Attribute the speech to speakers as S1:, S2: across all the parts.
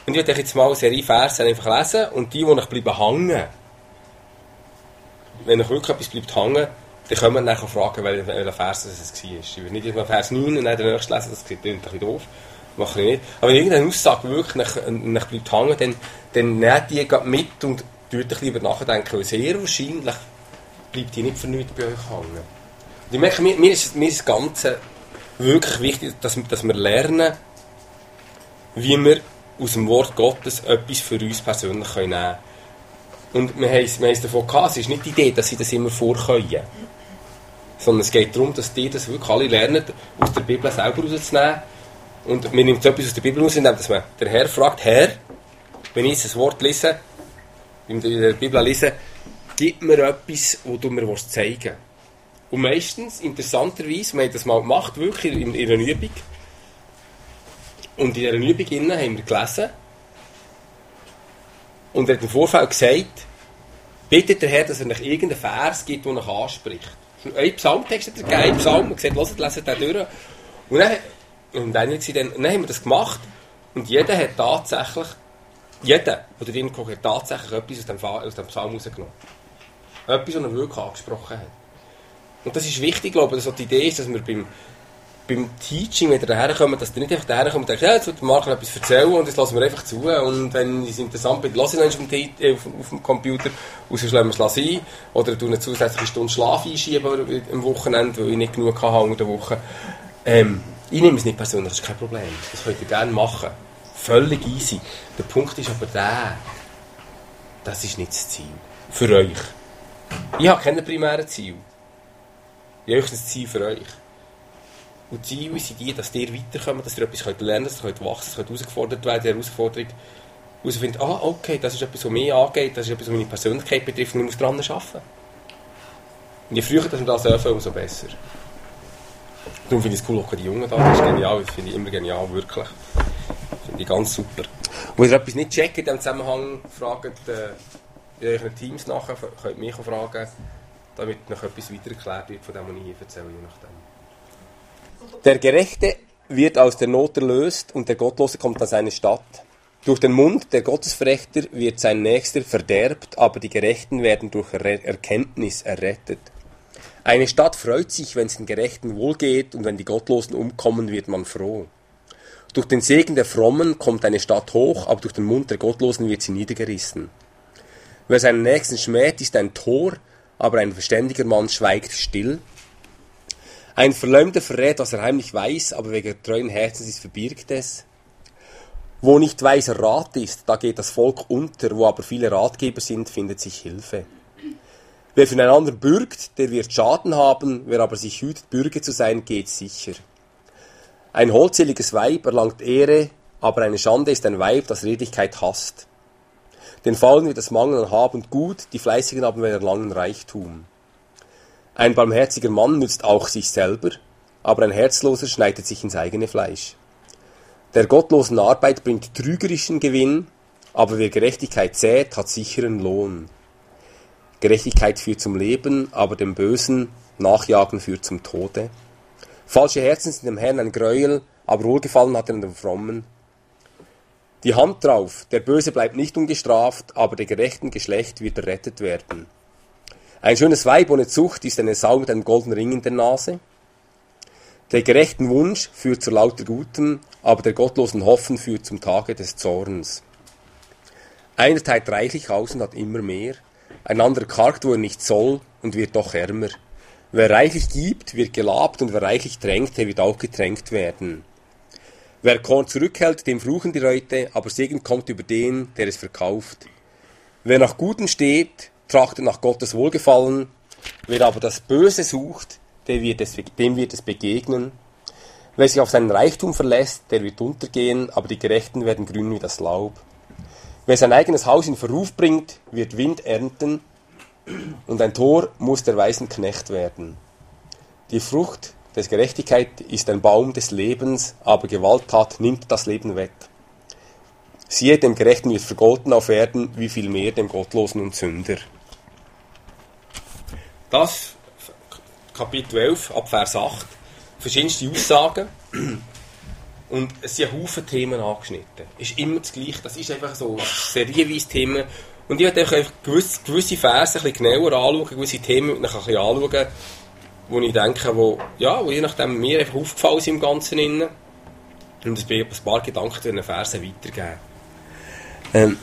S1: Und ich werde jetzt mal eine Serie Verse einfach lesen und die euch bleiben hängen. Wenn euch wirklich etwas bleibt hängen, dann können wir dann fragen, welcher Vers es war. Ich will nicht immer Vers 9 und dann den nächsten lesen, das klingt ein bisschen doof. Mache ich nicht. Aber wenn irgendeine Aussage wirklich nach bleibt hängen, dann nehmt die mit und tut ein bisschen darüber nachdenken, weil sehr wahrscheinlich bleibt die nicht für nichts bei euch hängen. Und ich merke, mir ist das Ganze wirklich wichtig, dass wir lernen, wie wir aus dem Wort Gottes etwas für uns persönlich nehmen können. Und wir haben es davon gehabt, es ist nicht die Idee, dass sie das immer vorkönnen. Sondern es geht darum, dass die das wirklich alle lernen, aus der Bibel selber rauszunehmen. Und man nimmt etwas aus der Bibel raus, indem man den Herr fragt, Herr, wenn ich das Wort lese, in der Bibel lese, gib mir etwas, wo du mir zeigen willst. Und meistens, interessanterweise, wir haben das mal gemacht, wirklich in einer Übung. Und in dieser Übung haben wir gelesen. Und er hat im Vorfeld gesagt, bittet der Herr, dass er euch irgendeinen Vers gibt, der euch anspricht. Ein Psalmtext hat er gegeben, ein Psalm, und gesagt, hört, leset den durch. Und dann haben wir das gemacht. Und jeder hat tatsächlich, der drin geguckt hat, tatsächlich etwas aus dem Psalm rausgenommen. Etwas, was er wirklich angesprochen hat. Und das ist wichtig, glaube ich, dass die Idee ist, dass wir beim Teaching, wenn ihr daherkommt, dass ihr nicht einfach daherkommt und denkt, ja, jetzt wird Marc etwas erzählen und das lassen wir einfach zu. Und wenn es interessant wird, lasse ich noch auf dem Computer, und sonst lassen wir es sein. Oder tun eine zusätzliche Stunde Schlaf einschieben am Wochenende, weil ich nicht genug hatte unter der Woche. Ich nehme es nicht persönlich, das ist kein Problem. Das könnt ihr gerne machen. Völlig easy. Der Punkt ist aber das ist nicht das Ziel. Für euch. Ich habe keine primären Ziele. Ich habe ein Ziel für euch. Und die Ziele sind die, dass ihr weiterkommt, dass ihr etwas lernen könnt, dass ihr wachsen könnt, dass ihr herausgefordert werden, die Herausforderung herausfindet, okay, das ist etwas, was mich angeht, das ist etwas, was meine Persönlichkeit betrifft und ich muss daran arbeiten. Und je früher dass wir das öffnen, umso besser. Darum finde ich es cool, auch die Jungen da, das ist genial, das finde ich immer genial, wirklich. Finde ich ganz super. Und wenn ihr etwas nicht checkt in diesem Zusammenhang, fragt in euren Teams nachher, könnt ihr mich auch fragen, damit noch etwas weiter erklärt wird von dem, was ich hier erzähle, je nachdem. Der Gerechte wird aus der Not erlöst und der Gottlose kommt an seine Stadt. Durch den Mund der Gottesverächter wird sein Nächster verderbt, aber die Gerechten werden durch Erkenntnis errettet. Eine Stadt freut sich, wenn es den Gerechten wohlgeht, und wenn die Gottlosen umkommen, wird man froh. Durch den Segen der Frommen kommt eine Stadt hoch, aber durch den Mund der Gottlosen wird sie niedergerissen. Wer seinen Nächsten schmäht, ist ein Tor, aber ein verständiger Mann schweigt still. Ein Verleumder verrät, was er heimlich weiß, aber wegen treuen Herzens ist, verbirgt es. Wo nicht weiser Rat ist, da geht das Volk unter, wo aber viele Ratgeber sind, findet sich Hilfe. Wer für einen anderen bürgt, der wird Schaden haben, wer aber sich hütet, Bürger zu sein, geht sicher. Ein holdseliges Weib erlangt Ehre, aber eine Schande ist ein Weib, das Redlichkeit hasst. Den Faulen wird das Mangel an Hab und Gut, die Fleißigen haben einen langen Reichtum. Ein barmherziger Mann nützt auch sich selber, aber ein Herzloser schneidet sich ins eigene Fleisch. Der gottlosen Arbeit bringt trügerischen Gewinn, aber wer Gerechtigkeit sät, hat sicheren Lohn. Gerechtigkeit führt zum Leben, aber dem Bösen Nachjagen führt zum Tode. Falsche Herzen sind dem Herrn ein Gräuel, aber Wohlgefallen hat er an dem Frommen. Die Hand drauf, der Böse bleibt nicht ungestraft, aber der gerechten Geschlecht wird errettet werden. Ein schönes Weib ohne Zucht ist eine Sau mit einem goldenen Ring in der Nase. Der gerechten Wunsch führt zur lauter Guten, aber der gottlosen Hoffen führt zum Tage des Zorns. Einer teilt reichlich aus und hat immer mehr, ein anderer kargt, wo er nicht soll, und wird doch ärmer. Wer reichlich gibt, wird gelabt, und wer reichlich tränkt, der wird auch getränkt werden. Wer Korn zurückhält, dem fluchen die Leute, aber Segen kommt über den, der es verkauft. Wer nach Gutem steht, trachtet nach Gottes Wohlgefallen. Wer aber das Böse sucht, dem wird es begegnen. Wer sich auf seinen Reichtum verlässt, der wird untergehen, aber die Gerechten werden grün wie das Laub. Wer sein eigenes Haus in Verruf bringt, wird Wind ernten, und ein Tor muss der weisen Knecht werden. Die Frucht des Gerechtigkeit ist ein Baum des Lebens, aber Gewalttat nimmt das Leben weg. Siehe, dem Gerechten wird vergolten auf Erden, wie viel mehr dem Gottlosen und Sünder. Das, Kapitel 11, ab Vers 8, verschiedenste Aussagen. Und es sind Haufen Themen angeschnitten. Es ist immer das Gleiche. Das ist einfach so serienweise Themen. Und ich werde einfach gewisse Verse ein bisschen genauer anschauen, gewisse Themen ein bisschen anschauen, wo ich denke, wo je nachdem mir einfach aufgefallen sind im Ganzen innen. Und ein paar Gedanken zu den Versen weitergeben.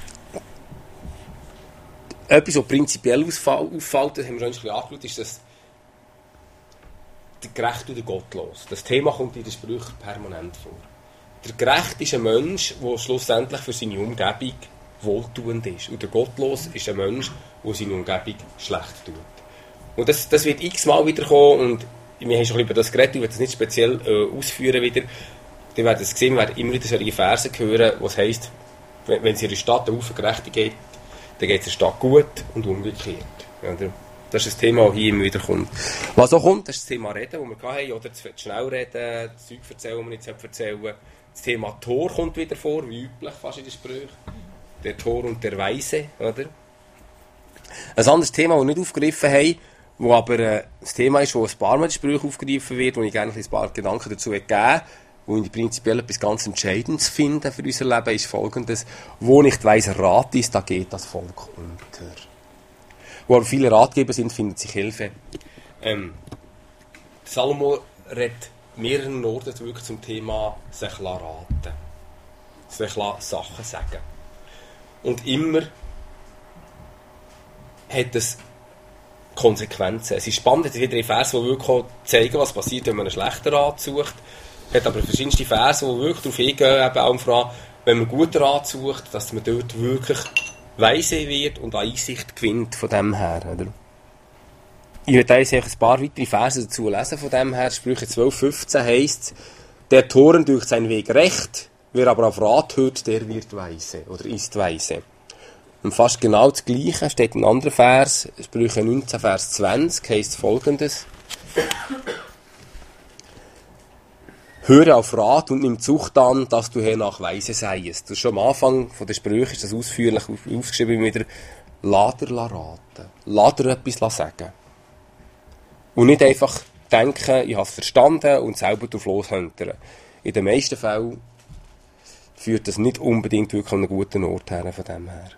S1: Etwas, was prinzipiell auffällt, das haben wir schon ein bisschen angeschaut, ist, dass der Gerechte und der Gottlos. Das Thema kommt in den Sprüchen permanent vor. Der Gerechte ist ein Mensch, der schlussendlich für seine Umgebung wohltuend ist. Und der Gottlos ist ein Mensch, der seine Umgebung schlecht tut. Und das wird x-mal wiederkommen. Und wir haben schon über das geredet, ich werde das nicht speziell ausführen wieder. Ihr werdet es sehen, wir werden immer wieder solche Verse hören, was heisst, wenn es in einer Stadt eine Haufen Gerechte geht, dann geht es der Stadt gut und umgekehrt. Oder? Das ist das Thema, das hier immer wieder kommt. Was auch kommt, das ist das Thema Reden, das wir hatten, oder zu schnell reden, das Zeug erzählen, das man nicht erzählen sollte. Das Thema Tor kommt wieder vor, wie üblich fast in den Sprüchen. Der Tor und der Weise, oder? Ein anderes Thema, das wir nicht aufgegriffen haben, wo aber das Thema ist, das ein paar Mal in den Sprüchen aufgegriffen wird, wo ich gerne ein paar Gedanken dazu gebe, wo ich prinzipiell etwas ganz Entscheidendes finde für unser Leben, ist folgendes: Wo nicht weiser Rat ist, da geht das Volk unter. Wo aber viele Ratgeber sind, findet sich Hilfe. Salomo redet mehreren Orten wirklich zum Thema sich raten, sich Sachen sagen. Und immer hat es Konsequenzen. Es ist spannend, es sind wieder Verse, die wirklich zeigen, was passiert, wenn man einen schlechten Rat sucht. Es hat aber verschiedenste Verse, die wirklich darauf eingehen, eben auch Frage, wenn man einen guten Rat sucht, dass man dort wirklich weise wird und Einsicht gewinnt von dem her. Oder? Ich werde jetzt ein paar weitere Verse dazu lesen von dem her. Sprüche 12,15 heisst: Der Toren durch seinen Weg recht, wer aber auf Rat hört, der wird weise oder ist weise. Und fast genau das Gleiche steht in einem anderen Vers, Sprüche 19, Vers 20, heisst folgendes: Höre auf Rat und nimm Zucht an, dass du hernach weise seiest. Das ist schon am Anfang von der Sprüche ist das ausführlich aufgeschrieben wieder. Lass dir raten. Lass dir etwas sagen. Und nicht einfach denken, ich habe es verstanden und selber drauf loshöntern. In den meisten Fällen führt das nicht unbedingt wirklich an einen guten Ort her von dem her.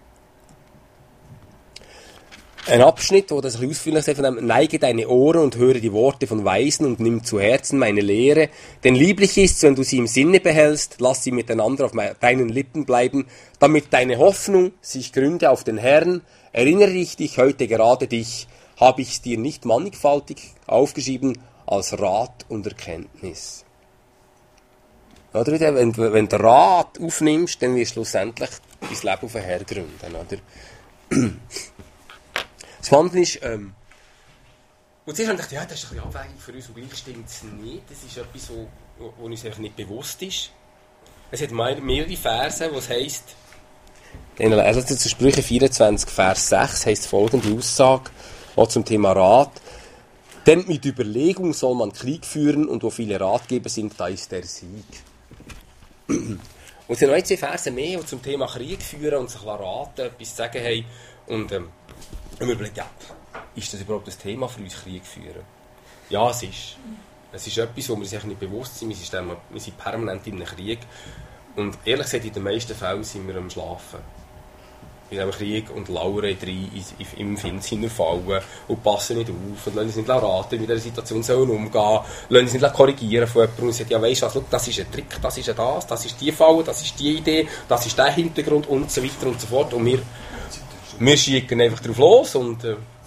S1: Ein Abschnitt, wo das ein bisschen ausführlich ist, von dem: Neige deine Ohren und höre die Worte von Weisen und nimm zu Herzen meine Lehre. Denn lieblich ist's, wenn du sie im Sinne behältst, lass sie miteinander auf deinen Lippen bleiben, damit deine Hoffnung sich gründe auf den Herrn. Erinnere dich heute gerade dich, habe ich's dir nicht mannigfaltig aufgeschrieben, als Rat und Erkenntnis. Oder? Wenn du Rat aufnimmst, dann wirst du schlussendlich dein Leben auf den Herrn gründen. Oder? Das Spannende ist, und zuerst habe ich gedacht, ja, das ist ein bisschen Abwägung für uns, und gleich stimmt es nicht. Das ist etwas, wo uns einfach nicht bewusst ist. Es hat mehrere Verse, wo es heisst, also zu Sprüche 24, Vers 6 heisst folgende Aussage, auch zum Thema Rat: Denn mit Überlegung soll man Krieg führen, und wo viele Ratgeber sind, da ist der Sieg. Und es sind noch ein, zwei Verse mehr, die zum Thema Krieg führen und sich raten, etwas zu sagen haben. Und wir überlegen, ja, ist das überhaupt das Thema für uns, Krieg führen? Ja, es ist. Es ist etwas, wo wir uns nicht bewusst sind. Wir sind permanent in einem Krieg. Und ehrlich gesagt, in den meisten Fällen sind wir am Schlafen. In diesem Krieg und lauern rein im Find hineinfallen und passen nicht auf und lassen uns nicht raten, wie wir mit dieser Situation umgehen sollen, lassen uns nicht korrigieren von jemandem und sagen, ja weisst du was, das ist ein Trick, das ist das ist die Falle, das ist die Idee, das ist der Hintergrund und so weiter und so fort. Und wir schicken einfach drauf los und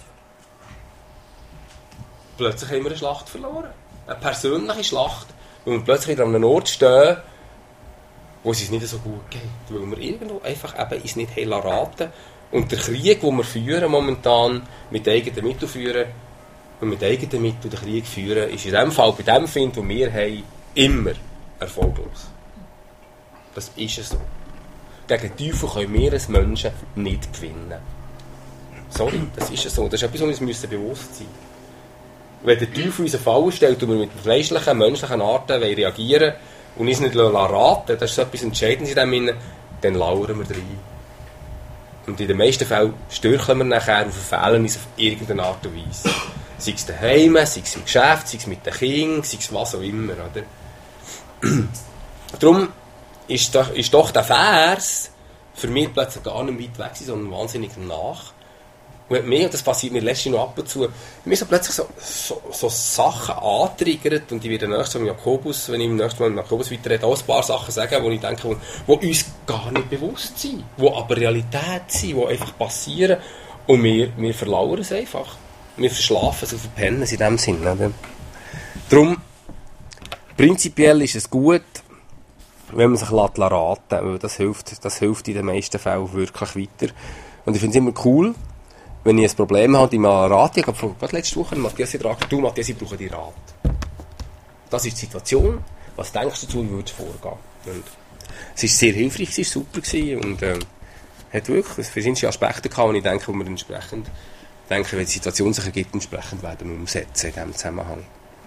S1: plötzlich haben wir eine Schlacht verloren. Eine persönliche Schlacht, weil wir plötzlich wieder an einem Ort stehen, wo es uns nicht so gut geht. Weil wir irgendwo einfach eben uns nicht raten. Und der Krieg, den wir führen momentan, mit eigenen Mitteln führen, und mit eigenen Mitteln den Krieg führen, ist in dem Fall, bei dem Find, den wir haben, immer erfolglos. Das ist so. Gegen den Teufel können wir als Menschen nicht gewinnen. Sorry, das ist so. Das ist etwas, was wir uns bewusst sein müssen. Wenn der Teufel uns eine Falle stellt und wir mit fleischlichen, menschlichen Arten reagieren und uns nicht raten, das ist so etwas Entscheidendes in dem Sinne, dann lauern wir rein. Und in den meisten Fällen stürcheln wir nachher und verfehlen uns auf irgendeine Art und Weise. Sei es daheim, sei es im Geschäft, sei es mit den Kindern, sei es was auch immer. Oder? Darum ist doch der Vers für mich plötzlich gar nicht weit weg, sondern wahnsinnig nach. Und hat mich, und das passiert mir letztens noch ab und zu, mir so plötzlich so Sachen antriggert, und ich werde nächstes Mal mit Jakobus, wenn ich im nächsten Mal mit Jakobus weiterrede, auch ein paar Sachen sagen, wo ich denke, wo uns gar nicht bewusst sind, die aber Realität sind, die einfach passieren, und wir verlauern es einfach. Wir verschlafen es, verpennen es in dem Sinne. Oder? Darum, prinzipiell ist es gut, wenn man sich raten lässt, weil das hilft in den meisten Fällen wirklich weiter. Und ich finde es immer cool, wenn ich ein Problem habe, ich mal Rat, ich habe gerade letzte Woche Matthias gefragt, du Matthias, ich brauche deinen Rat. Das ist die Situation, was denkst du dazu, wie würde es vorgehen? Und es war sehr hilfreich, es war super gewesen, und hat wirklich verschiedene Aspekte gehabt, und ich denke, wo wir entsprechend, wenn die Situation sich ergibt, entsprechend werden wir umsetzen in diesem Zusammenhang.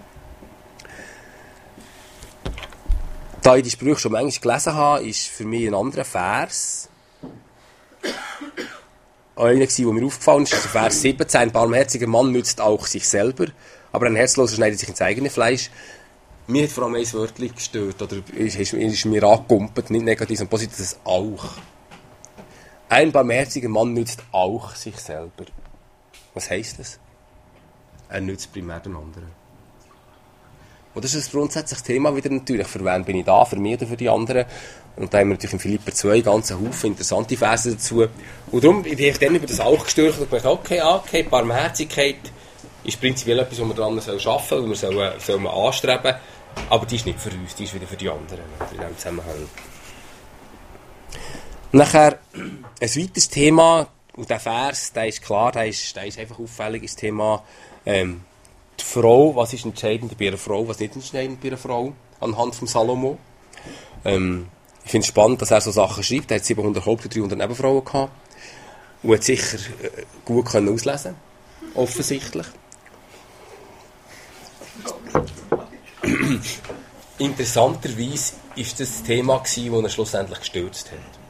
S1: Da ich die Sprüche schon manchmal gelesen habe, ist für mich ein anderer Vers, einer, der mir aufgefallen ist, ist der Vers 17. Ein barmherziger Mann nützt auch sich selber, aber ein Herzloser schneidet sich ins eigene Fleisch. Mir hat vor allem ein Wörtchen gestört, oder ist mir angekumpelt, nicht negativ, sondern positiv, das auch. Ein barmherziger Mann nützt auch sich selber. Was heisst das? Er nützt primär den anderen. Und das ist ein grundsätzliches Thema wieder natürlich. Für wen bin ich da? Für mich oder für die anderen? Und da haben wir natürlich in Philipper 2 ganz einen Haufen interessante Verse dazu. Und darum bin ich dann über das auch gestürzt und gedacht, okay, Barmherzigkeit ist prinzipiell etwas, was wir daran arbeiten sollen, und wir sollen anstreben. Aber die ist nicht für uns, die ist wieder für die anderen in diesem Zusammenhang. Nachher ein weiteres Thema, und der Vers, der ist klar, der ist einfach auffällig, ist das Thema die Frau, was ist entscheidend bei einer Frau, was nicht entscheidend bei einer Frau, anhand von Salomo. Ich finde es spannend, dass er so Sachen schreibt. Er hat 700 Haupt- und 300 Nebenfrauen gehabt. Und hat sicher gut auslesen können, offensichtlich. Interessanterweise war das Thema, das er schlussendlich gestürzt hat.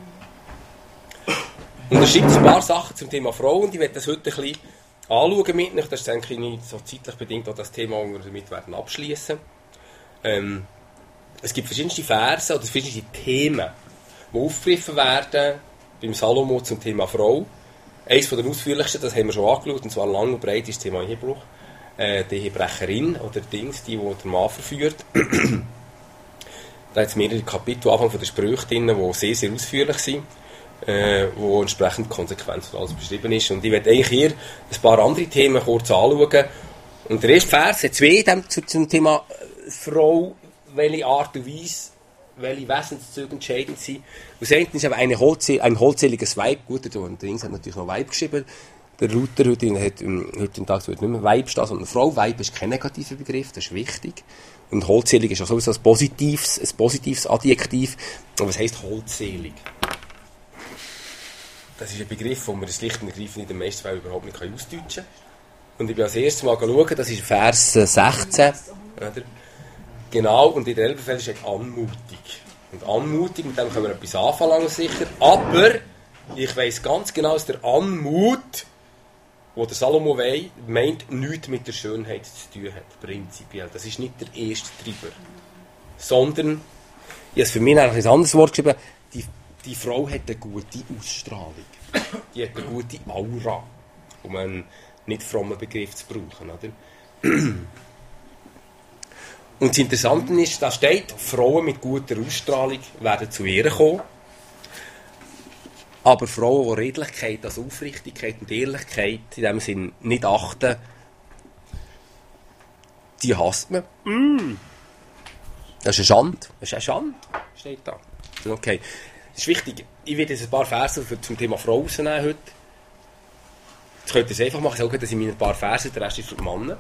S1: Und er schreibt ein paar Sachen zum Thema Frau, und ich werde das heute ein bisschen anschauen mit euch. Das ist denke ich nicht so zeitlich bedingt auch das Thema, das wir damit werden abschließen. Es gibt verschiedene Verse oder verschiedene Themen, die aufgegriffen werden beim Salomo zum Thema Frau. Eines der ausführlichsten, das haben wir schon angeschaut, und zwar lang und breit, ist das Thema Ehebruch. Die Ehebrecherin oder die den Mann verführt. Da hat es mehrere Kapitel Anfang von der Sprüche drin, die sehr, sehr ausführlich sind, wo entsprechend Konsequenzen alles beschrieben ist. Und ich werde eigentlich hier ein paar andere Themen kurz anschauen. Und der erste Vers hat zwei zum Thema Frau, welche Art und Weise, welche Wesenszüge entscheidend sind. Und das eine ist aber ein holdseliges Weib. Gut, der Dings hat natürlich noch Weib geschrieben. Der Luther heute im Tag wird nicht mehr Weib stehen, sondern Frau. Weib ist kein negativer Begriff, das ist wichtig. Und holdselig ist auch sowieso ein positives Adjektiv. Und was heisst holdselig? Das ist ein Begriff, den man schlicht und ergreifend in den meisten Fällen überhaupt nicht ausdeutschen kann. Und ich bin als erstes mal schauen, das ist Vers 16. Oder? Genau, und in der Elberfeld steht anmutig. Und anmutig, mit dem können wir etwas anfangen, sicher. Aber ich weiss ganz genau, dass der Anmut, wo der Salomo meint, nichts mit der Schönheit zu tun hat, prinzipiell. Das ist nicht der erste Treiber. Sondern, ich habe für mich ein anderes Wort geschrieben, die Frau hat eine gute Ausstrahlung. Die hat eine gute Aura, um einen nicht frommen Begriff zu brauchen. Oder? Und das Interessante ist, da steht, Frauen mit guter Ausstrahlung werden zu Ehren kommen. Aber Frauen, die Redlichkeit, also Aufrichtigkeit und Ehrlichkeit in dem Sinn nicht achten, die hasst man. Das ist eine Schande. Das ist eine Schande, steht da. Okay. Das ist wichtig. Ich werde jetzt ein paar Verse zum Thema Frau rausnehmen heute. Jetzt könnt ihr es einfach machen. Ich sage, das sind meine paar Verse, der Rest ist für die Männer.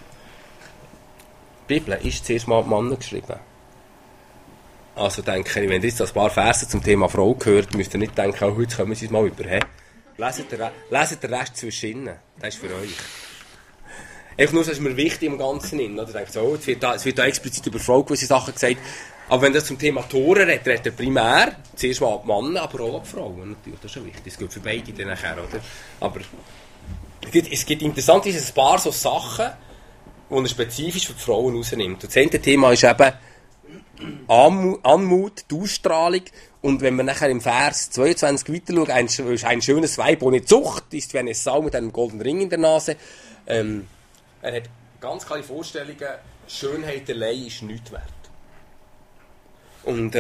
S1: Die Bibel ist zuerst mal die Männer geschrieben. Also denke ich, wenn ihr jetzt ein paar Verse zum Thema Frau gehört, müsst ihr nicht denken, oh, jetzt kommen sie es mal über. Leset den Rest zwischen ihnen. Das ist für euch. Einfach nur, das ist mir wichtig im Ganzen. Oder denkt so, es wird da explizit über Frau gewisse Sachen gesagt. Aber wenn das zum Thema Tore redet, redet er primär zuerst mal an die Männer, aber auch an die Frauen. Natürlich, das ist schon wichtig. Das gilt für beide dann nachher, oder? Aber es gibt interessant, ein paar so Sachen, die er spezifisch für die Frauen rausnimmt. Und das eine Thema ist eben Anmut, die Ausstrahlung. Und wenn wir nachher im Vers 22 weiter schauen, ein schönes Weib ohne Zucht, ist wie eine Sau mit einem goldenen Ring in der Nase. Er hat ganz klare Vorstellungen, Schönheit allein ist nichts wert. Und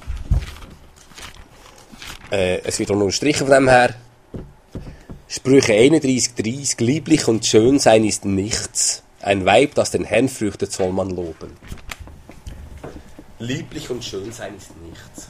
S1: es wird auch noch gestrichen von dem her. Sprüche 31,30: Lieblich und schön sein ist nichts. Ein Weib, das den Herrn fürchtet, soll man loben. Lieblich und schön sein ist nichts.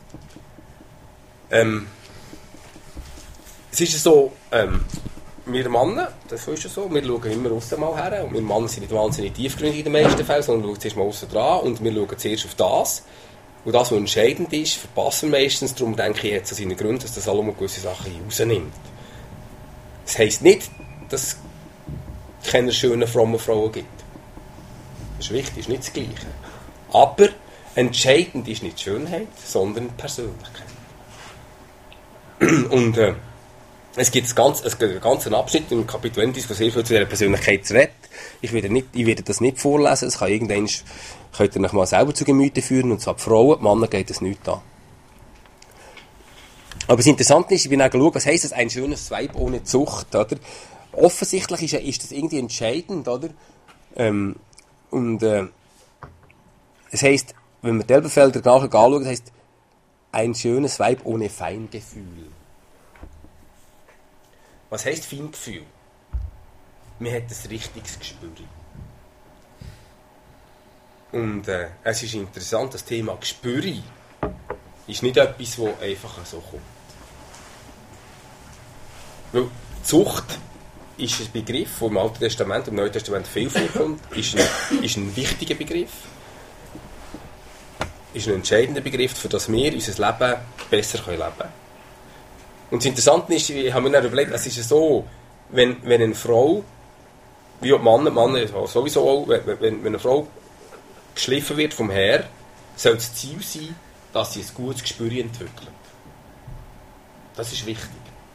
S1: Es ist so, wir Männer, das ist so, wir schauen immer aussen mal her. Und wir Männer sind nicht wahnsinnig tiefgründig in den meisten Fällen, sondern wir schauen zuerst mal aussen dran und wir schauen zuerst auf das. Und das, was entscheidend ist, verpassen wir meistens. Darum denke ich, jetzt an seinen Gründen, dass der Salomo gewisse Sachen rausnimmt. Das heisst nicht, dass es keine schönen, frommen Frauen gibt. Das ist wichtig, ist nicht das Gleiche. Aber entscheidend ist nicht die Schönheit, sondern die Persönlichkeit. Und es gibt einen ganzen Abschnitt im Kapitel 20, wo sehr viel zu dieser Persönlichkeit redet. Ich werde das nicht vorlesen, es kann irgendwann, könnt ihr euch mal selber zu Gemüte führen, und zwar die Frauen, die Männer geht es nicht an. Aber das Interessante ist, ich bin auch geschaut, was heisst das, ein schönes Weib ohne Zucht, oder? Offensichtlich ist das irgendwie entscheidend, oder? Es heisst, wenn wir die Elbenfelder nachher anschauen, das heisst, ein schönes Weib ohne Feingefühl. Was heisst Feingefühl? Man hat ein richtiges Gespür. Und es ist interessant, das Thema Gespür ist nicht etwas, das einfach so kommt. Weil Zucht ist ein Begriff, der im Alten Testament und im Neuen Testament viel vorkommt, ist ein wichtiger Begriff, ist ein entscheidender Begriff, für das wir unser Leben besser leben können. Und das Interessante ist, ich habe mir dann überlegt, es ist ja so, wenn eine Frau, wie auch Männer sowieso auch, wenn eine Frau geschliffen wird vom Herr, soll das Ziel sein, dass sie ein gutes Gespür entwickelt. Das ist wichtig.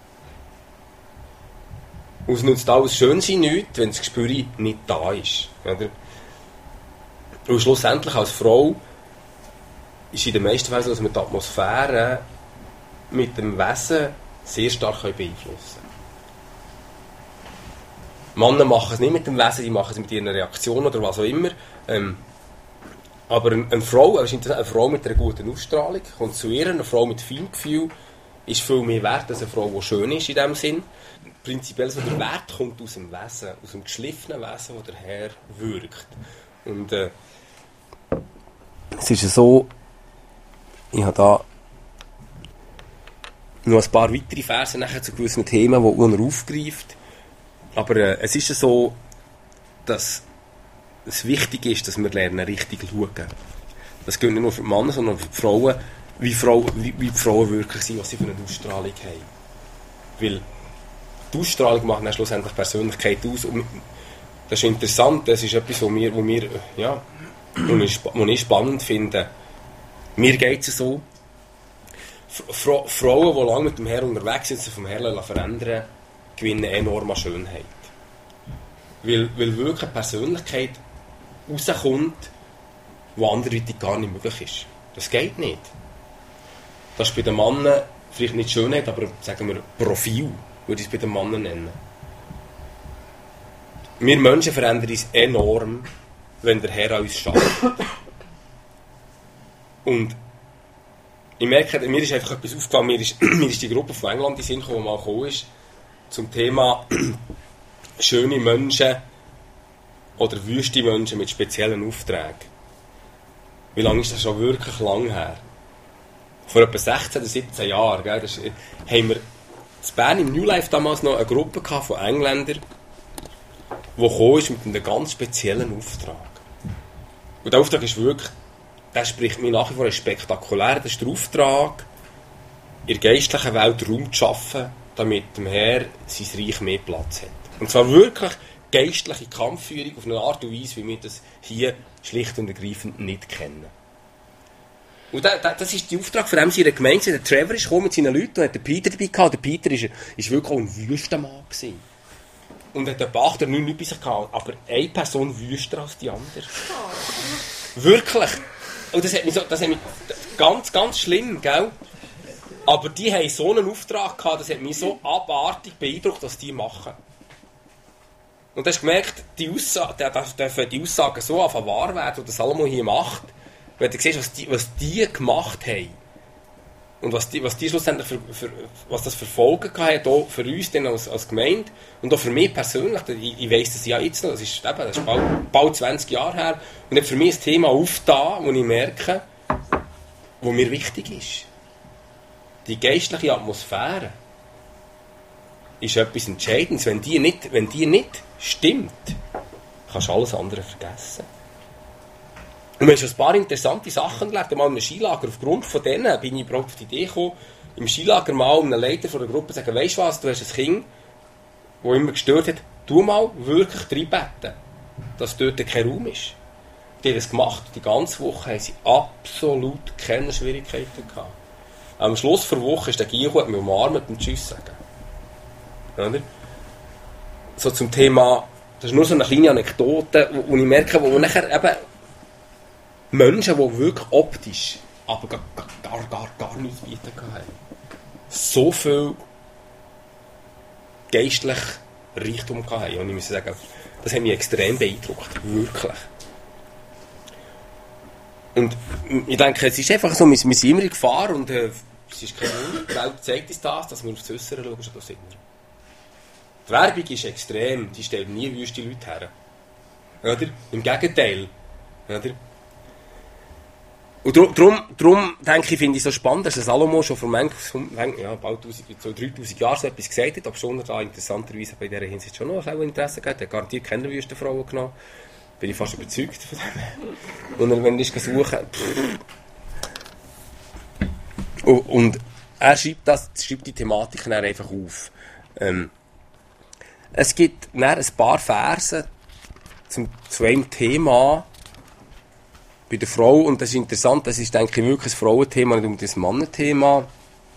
S1: Und es nützt alles schön sein nichts, wenn das Gespür nicht da ist. Oder? Und schlussendlich als Frau ist in den meisten Fällen so, dass wir die Atmosphäre mit dem Wesen sehr stark beeinflussen können. Männer machen es nicht mit dem Wesen, die machen es mit ihren Reaktionen oder was auch immer. Aber eine Frau mit einer guten Ausstrahlung kommt zu ihr, eine Frau mit Feingefühl ist viel mehr wert als eine Frau, die schön ist in diesem Sinn. Prinzipiell so der Wert kommt aus dem Wesen, aus dem geschliffenen Wesen, das der Herr wirkt. Und es ist so, ich habe da noch ein paar weitere Verse nachher zu gewissen Themen, die er aufgreift. Aber es ist so, dass es wichtig ist, dass wir lernen, richtig schauen. Das gilt nicht nur für die Männer, sondern für die Frauen, wie die Frauen wirklich sind, was sie für eine Ausstrahlung haben. Weil die Ausstrahlung macht dann schlussendlich Persönlichkeit aus. Und das ist interessant, das ist etwas, was ich spannend finde. Mir geht es so, Frauen, die lange mit dem Herrn unterwegs sind, sich vom Herrn verändern, gewinnen enorme Schönheit. Weil wirklich eine Persönlichkeit rauskommt, die anderweitig gar nicht möglich ist. Das geht nicht. Das ist bei den Männern vielleicht nicht Schönheit, aber sagen wir Profil, würde ich es bei den Männern nennen. Wir Menschen verändern uns enorm, wenn der Herr an uns schafft. Und ich merke, mir ist einfach etwas aufgefallen, mir ist die Gruppe von England in den Sinn gekommen, die mal gekommen ist, zum Thema schöne Menschen oder wüste Menschen mit speziellen Aufträgen. Wie lange ist das schon wirklich lang her? Vor etwa 16 oder 17 Jahren, gell, haben wir in Bern im New Life damals noch eine Gruppe von Engländern, die gekommen ist mit einem ganz speziellen Auftrag. Und der Auftrag ist wirklich, der spricht mir nach wie vor spektakulär. Das ist der Auftrag, in der geistlichen Welt Raum zu schaffen, damit dem Herr sein Reich mehr Platz hat. Und zwar wirklich geistliche Kampfführung auf eine Art und Weise, wie wir das hier schlicht und ergreifend nicht kennen. Und das ist der Auftrag von dem seiner Gemeinde. Der Trevor ist gekommen mit seinen Leuten und hat den Peter dabei gehabt. Der Peter ist wirklich auch ein Wüstenmann gewesen. Und hat etwa 8 oder 9 Leute bei sich gehabt. Aber eine Person wüster als die andere. Wirklich. das hat mich ganz, ganz schlimm, gell? Aber die haben so einen Auftrag gehabt, das hat mich so abartig beeindruckt, was die machen. Und du hast gemerkt, die Aussagen so anfangen wahr werden, die Salomo hier macht, wenn du siehst, was die gemacht haben. Und was die schlussendlich was das für Folgen hatte, auch für uns dann als Gemeinde und auch für mich persönlich. Ich weiss das ja jetzt noch, das ist bald 20 Jahre her. Und hat für mich ein Thema aufgetan, wo ich merke, wo mir wichtig ist. Die geistliche Atmosphäre ist etwas Entscheidendes. Wenn die nicht stimmt, kannst du alles andere vergessen. Und wir haben schon ein paar interessante Sachen gelernt. Mal in einem Skilager, aufgrund von denen bin ich überhaupt auf die Idee gekommen, im Skilager mal einem Leiter von der Gruppe zu sagen, weisst du was, du hast ein Kind, das immer gestört hat, tu mal wirklich reinbeten, dass dort kein Raum ist. Die haben das gemacht. Die ganze Woche haben sie absolut keine Schwierigkeiten gehabt. Am Schluss der Woche ist der Gio hat mich umarmt und Tschüss sagen. Oder? So zum Thema, das ist nur so eine kleine Anekdote, wo ich merke, wo nachher eben Menschen, die wirklich optisch, aber gar nichts bieten haben. So viel geistlich Reichtum haben. Und ich muss sagen, das hat mich extrem beeindruckt. Wirklich. Und ich denke, es ist einfach so, wir sind immer in Gefahr und es ist kein Wunder. Die Welt zeigt uns das, dass wir aufs Äußere schauen, schon das immer. Die Werbung ist extrem, die stellt nie wüste Leute her. Oder? Im Gegenteil. Oder? Und darum denke ich, finde ich es so spannend, dass Salomo schon vor bald 3000 Jahren so etwas gesagt hat, aber schon da interessanterweise bei dieser Hinsicht schon noch ein Interesse gehabt. Er hat garantiert keine Wüstenfrauen genommen. Bin ich fast überzeugt von dem. Und wenn ich suche. Und er schreibt die Thematiken dann einfach auf. Es gibt dann ein paar Verse zu einem Thema bei der Frau, und das ist interessant, das ist, denke ich, wirklich ein Frauenthema, nicht um das Mannenthema.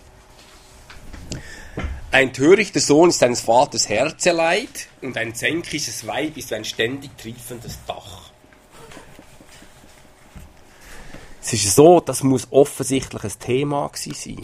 S1: Ein törichter Sohn ist seines Vaters Herzeleid und ein zänkisches Weib ist ein ständig triefendes Dach. Es ist so, das muss offensichtlich ein Thema gewesen sein.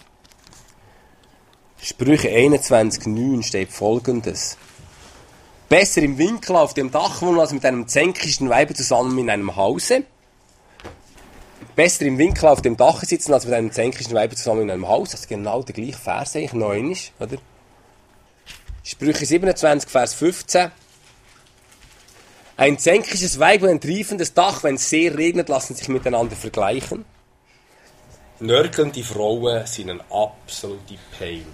S1: Sprüche 21,9 steht Folgendes. Besser im Winkel auf dem Dach wohnen als mit einem zänkischen Weibe zusammen in einem Hause. Besser im Winkel auf dem Dach sitzen, als mit einem zänkischen Weiber zusammen in einem Haus. Das ist genau der gleiche Vers, eigentlich, noch einmal, oder? Sprüche 27, Vers 15. Ein zänkisches Weib und ein triefendes Dach, wenn es sehr regnet, lassen sich miteinander vergleichen. Nörgelnde Frauen sind eine absolute Pain.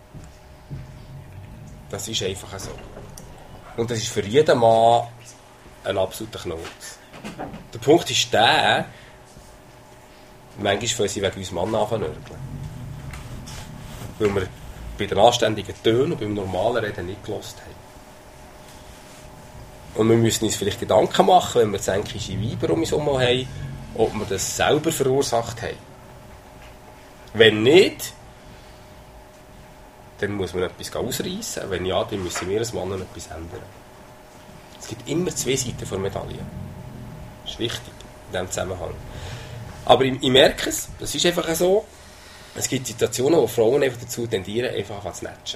S1: Das ist einfach so. Und das ist für jeden Mann ein absoluter Knurz. Der Punkt ist der, manchmal fangen sie wegen uns Mann an nörgeln. Weil wir bei den anständigen Tönen und beim normalen Reden nicht gehört haben. Und wir müssen uns vielleicht Gedanken machen, wenn wir zänkische Weiber um uns herum haben, ob wir das selber verursacht haben. Wenn nicht, dann muss man etwas ausreissen. Wenn ja, dann müssen wir als Mann etwas ändern. Es gibt immer zwei Seiten der Medaille. Das ist wichtig in diesem Zusammenhang. Aber ich merke es, das ist einfach so. Es gibt Situationen, wo Frauen einfach dazu tendieren, einfach zu natschen.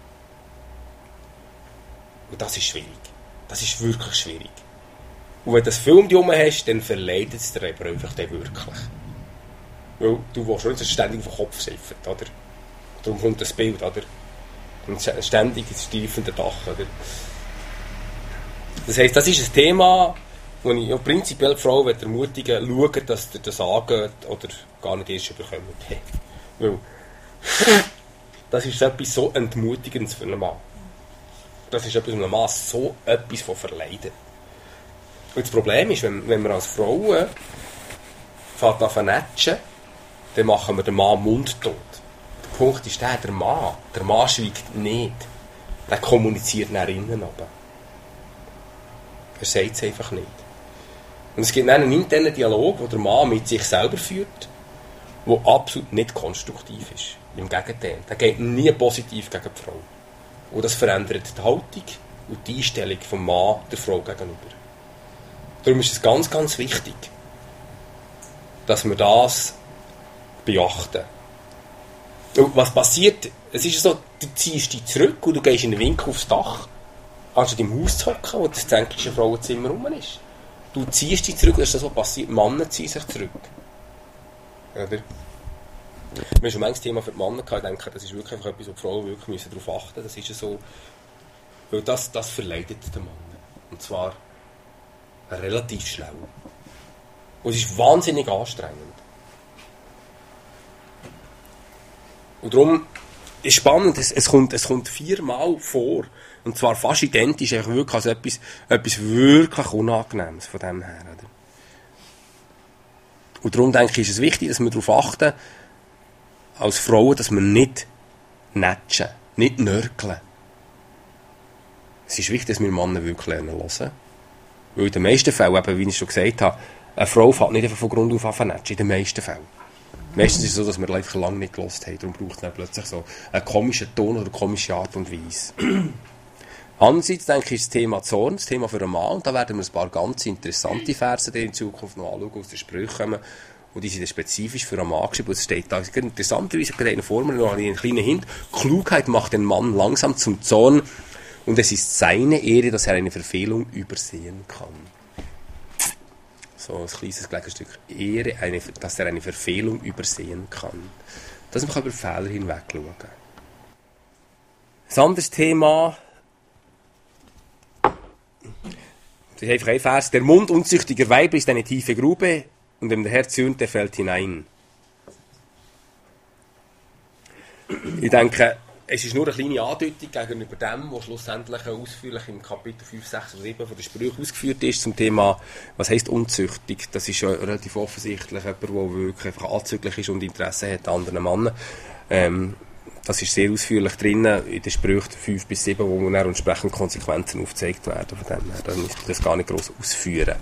S1: Und das ist schwierig. Das ist wirklich schwierig. Und wenn du das Film um dich hast, dann verleidet es dir einfach wirklich. Weil du willst nicht ständig auf den Kopf schiffen, oder? Darum kommt das Bild, oder? Und ständig das stiefende Dach, oder? Das heisst, das ist ein Thema, wo ich ja prinzipiell die Frau ermutigen möchte, schauen, dass ihr das angeht oder gar nicht erst überkommt. Weil das ist etwas so Entmutigendes für einen Mann. Das ist etwas, einem Mann so etwas von verleidet. Und das Problem ist, wenn wir als Frauen anfangen zu natschen, dann machen wir den Mann mundtot. Der Punkt ist der Mann schweigt nicht. Der kommuniziert nach innen runter. Er sagt es einfach nicht. Und es gibt einen internen Dialog, den der Mann mit sich selber führt, der absolut nicht konstruktiv ist. Im Gegenteil. Der geht nie positiv gegen die Frau. Und das verändert die Haltung und die Einstellung vom Mann der Frau gegenüber. Darum ist es ganz, ganz wichtig, dass wir das beachten. Und was passiert, es ist so, du ziehst dich zurück und du gehst in den Winkel aufs Dach, anstatt im Haus zu hocken, wo das zänkliche Frauenzimmer rum ist. Du ziehst dich zurück, das ist das, was passiert. Männer ziehen sich zurück. Oder? Wir haben schon manches Thema für die Männer gehabt. Ich denke, das ist wirklich einfach etwas, wo die Frauen wirklich darauf achten müssen. Das ist ja so, weil das verleidet den Mann. Und zwar relativ schnell. Und es ist wahnsinnig anstrengend. Und darum ist spannend, es kommt 4-mal vor. Und zwar fast identisch, einfach wirklich als etwas wirklich Unangenehmes von dem her. Oder? Und darum denke ich, ist es wichtig, dass wir darauf achten, als Frauen, dass wir nicht nätschen, nicht nörgeln. Es ist wichtig, dass wir Männer wirklich lernen hören. Weil in den meisten Fällen, eben, wie ich schon gesagt habe, eine Frau fängt nicht einfach von Grund auf an zu nätschen, in den meisten Fällen. Meistens ist es so, dass wir einfach lange nicht gehört haben, darum braucht es dann plötzlich so einen komischen Ton oder eine komische Art und Weise. Andererseits denke ich, ist das Thema Zorn, das Thema für einen Mann, und da werden wir ein paar ganz interessante Verse in Zukunft noch anschauen, aus den Sprüchen kommen, und die sind dann spezifisch für einen Mann geschrieben, und es steht da, interessanterweise gerade in der Formel noch einen kleinen Hint, Klugheit macht den Mann langsam zum Zorn, und es ist seine Ehre, dass er eine Verfehlung übersehen kann. So ein kleines Gegenstück. Ehre, dass er eine Verfehlung übersehen kann. Dass man über Fehler hinweg schauen kann. Ein anderes Thema. Das ist einfach ein Vers. Der Mund unzüchtiger Weiber ist eine tiefe Grube, und wenn der Herr zürnt, der fällt hinein. Ich denke, es ist nur eine kleine Andeutung gegenüber dem, was schlussendlich ausführlich im Kapitel 5, 6 oder 7 von der Sprüche ausgeführt ist, zum Thema, was heisst unzüchtig. Das ist ja relativ offensichtlich jemand, der wirklich einfach anzüglich ist und Interesse hat an anderen Männern. Das ist sehr ausführlich drin in den Sprüchen 5 bis 7, wo dann entsprechend Konsequenzen aufgezeigt werden. Von dem her, da müsste ich das gar nicht gross ausführen.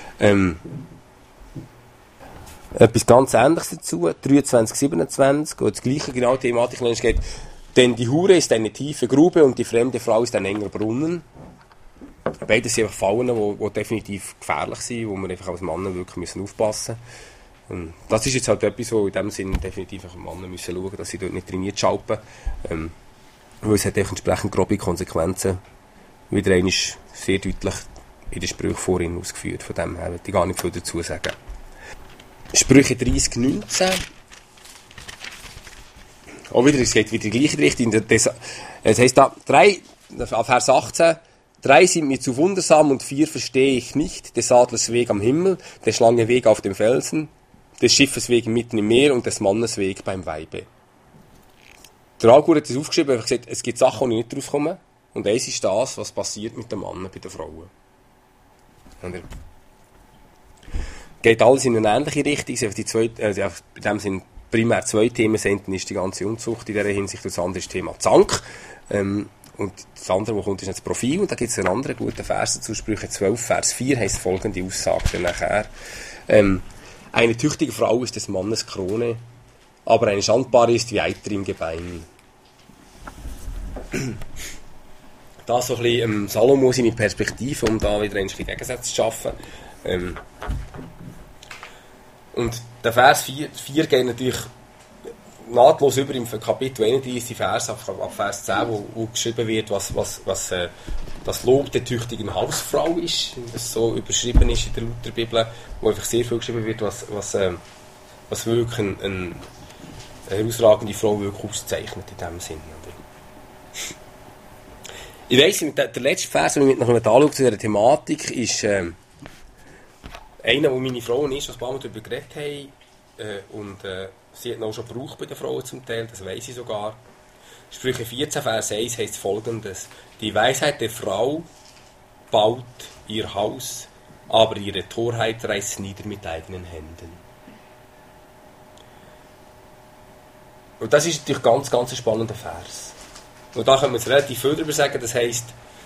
S1: Etwas ganz Ähnliches dazu, 23, 27, wo das gleiche genau Thematik geht. Denn die Hure ist eine tiefe Grube und die fremde Frau ist ein enger Brunnen. Beides sind einfach Fallen, die definitiv gefährlich sind, wo wir einfach als Männer wirklich aufpassen müssen. Das ist jetzt halt etwas, wo in dem Sinne definitiv Männer müssen schauen, dass sie dort nicht trainiert schalten. Weil es hat entsprechend grobe Konsequenzen. Wieder einmal sehr deutlich in den Sprüchen vorhin ausgeführt. Von dem her will ich gar nicht viel dazu sagen. Sprüche 30, 19. Auch wieder, es geht wieder in die gleiche Richtung. Es heisst da, Vers 18, 3 sind mir zu wundersam und 4 verstehe ich nicht. Des Adlers Weg am Himmel, der Schlange Weg auf dem Felsen, des Schiffes Weg mitten im Meer und des Mannes Weg beim Weibe. Der Alkur hat das aufgeschrieben, er hat gesagt, es gibt Sachen, die nicht rauskomme. Und eins ist das, was passiert mit den Männern bei den Frauen. Und geht alles in eine ähnliche Richtung. In dem Sinne primär 2 Themen sind, ist die ganze Unzucht in dieser Hinsicht. Das andere ist das Thema Zank. Und das andere, was kommt, ist das Profil. Und da gibt es einen anderen guten Vers dazu, Sprüche 12, Vers 4, heisst folgende Aussage dann nachher. Eine tüchtige Frau ist des Mannes Krone, aber eine Schandbare ist wie Eiter im Gebein. Das so ein bisschen Salomo seine Perspektive, um da wieder ein bisschen Gegensätze zu schaffen. Und der Vers 4 geht natürlich nahtlos über im Kapitel 31, Vers ab Vers 10, wo geschrieben wird, was das Lob der tüchtigen Hausfrau ist, das so überschrieben ist in der Lutherbibel, wo einfach sehr viel geschrieben wird, was wirklich eine herausragende Frau wirklich auszeichnet in diesem Sinne. Ich weiss, der letzte Vers, den ich noch anschaue zu dieser Thematik, ist einer, wo meine Frau und ich schon ein paar Mal darüber geredet haben, und sie hat auch schon gebraucht bei den Frauen zum Teil, das weiss ich sogar. Sprüche 14, Vers 1 heisst folgendes: Die Weisheit der Frau baut ihr Haus, aber ihre Torheit reißt nieder mit eigenen Händen. Und das ist natürlich ganz, ganz ein spannender Vers. Und da können wir jetzt relativ viel darüber sagen, das heisst,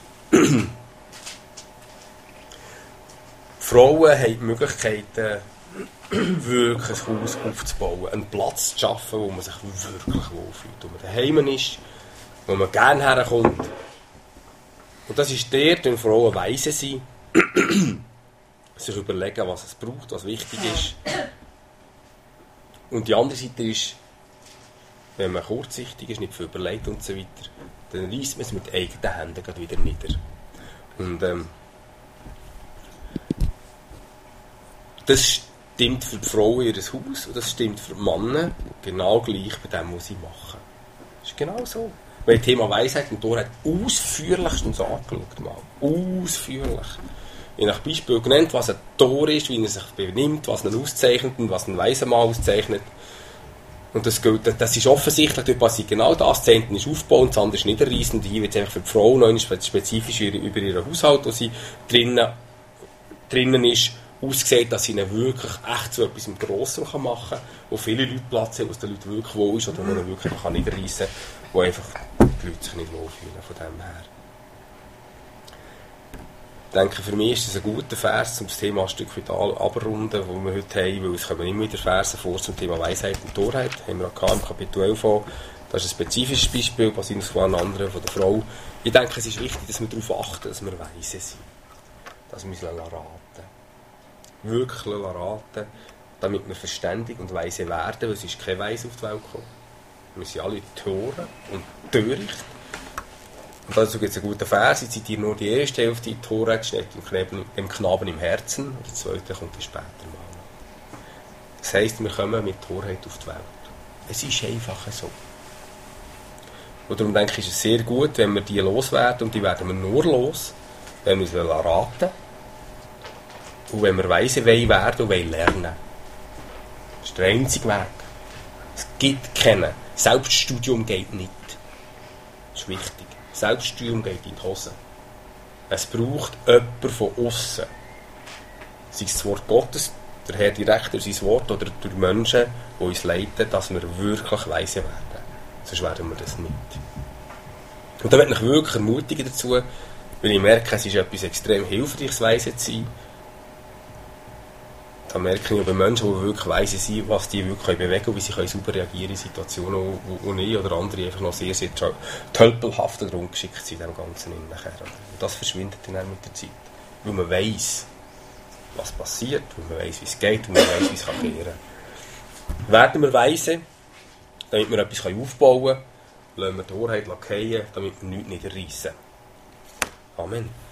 S1: Frauen haben die Möglichkeit, wirklich ein Haus aufzubauen, einen Platz zu schaffen, wo man sich wirklich wohlfühlt, wo man daheim ist, wo man gerne herkommt. Und das ist dort, wenn Frauen weise sind, sich überlegen, was es braucht, was wichtig ist, Und die andere Seite ist, wenn man kurzsichtig ist, nicht viel überlegt und so weiter, dann reißt man es mit eigenen Händen gerade wieder nieder. Und das stimmt für die Frau in ihr Haus und das stimmt für die Männer genau gleich bei dem, was sie machen. Das ist genau so. Wir haben das Thema Weisheit und Torheit ausführlichstens angeschaut. Mal. Ausführlich. Ich habe Beispiel genannt, was ein Tor ist, wie er sich benimmt, was ihn auszeichnet und was einen weisen Mann auszeichnet. Und das ist offensichtlich, dort passiert genau das. Das eine ist aufbauend, das andere ist niederreissend. Hier wird es einfach für die Frau noch spezifisch über ihren Haushalt, wo sie drinnen ist, ausgesehen, dass sie ihnen wirklich echt so etwas im Grossen machen kann, wo viele Leute Platz haben, wo es den Leuten wirklich wohl ist oder wo man wirklich niederreissen kann, wo einfach die Leute sich nicht wohlfühlen von dem her. Ich denke, für mich ist das ein guter Vers, um das Thema ein Stück weit abrunden, das wir heute haben, weil es kommen immer wieder Verse vor zum Thema Weisheit und Torheit. Das haben wir auch im Kapitel 11 an. Das ist ein spezifisches Beispiel, basierend von einem anderen, von der Frau. Ich denke, es ist wichtig, dass wir darauf achten, dass wir weise sind. Dass wir uns raten. Wirklich raten, damit wir verständig und weise werden, weil es ist kein Weise auf die Welt gekommen. Wir sind alle Toren und töricht. Und dazu gibt es einen guten Vers, ich zitiere nur die erste Hälfte, die Torheit steht dem Knaben im Herzen, und der zweite kommt dann später mal. Das heisst, wir kommen mit Torheit auf die Welt. Es ist einfach so. Und darum denke ich, ist es sehr gut, wenn wir die loswerden, und die werden wir nur los, wenn wir uns raten und wenn wir weise werden und lernen. Das ist der einzige Weg. Es gibt keinen. Selbststudium geht nicht. Das ist wichtig. Selbststudium geht in die Hose. Es braucht jemanden von außen. Sei es das Wort Gottes, der Herr direkt durch sein Wort oder durch Menschen, die uns leiten, dass wir wirklich weise werden. Sonst werden wir das nicht. Und da möchte ich wirklich ermutigen dazu, weil ich merke, es ist etwas extrem hilfreiches, weise zu sein. Da merke ich bei Menschen, die wirklich weise sind, was die wirklich bewegen und wie sie sauber reagieren in Situationen, wo ich oder andere einfach noch sehr, sehr tölpelhaft und ungeschickt sind in dem Ganzen. Und das verschwindet dann mit der Zeit. Weil man weiss, was passiert, weil man weiss, wie es geht und man weiss, wie es gehen kann. Werden wir weise, damit wir etwas aufbauen können, lassen wir die Wahrheit fallen, damit wir nichts niederreissen. Amen.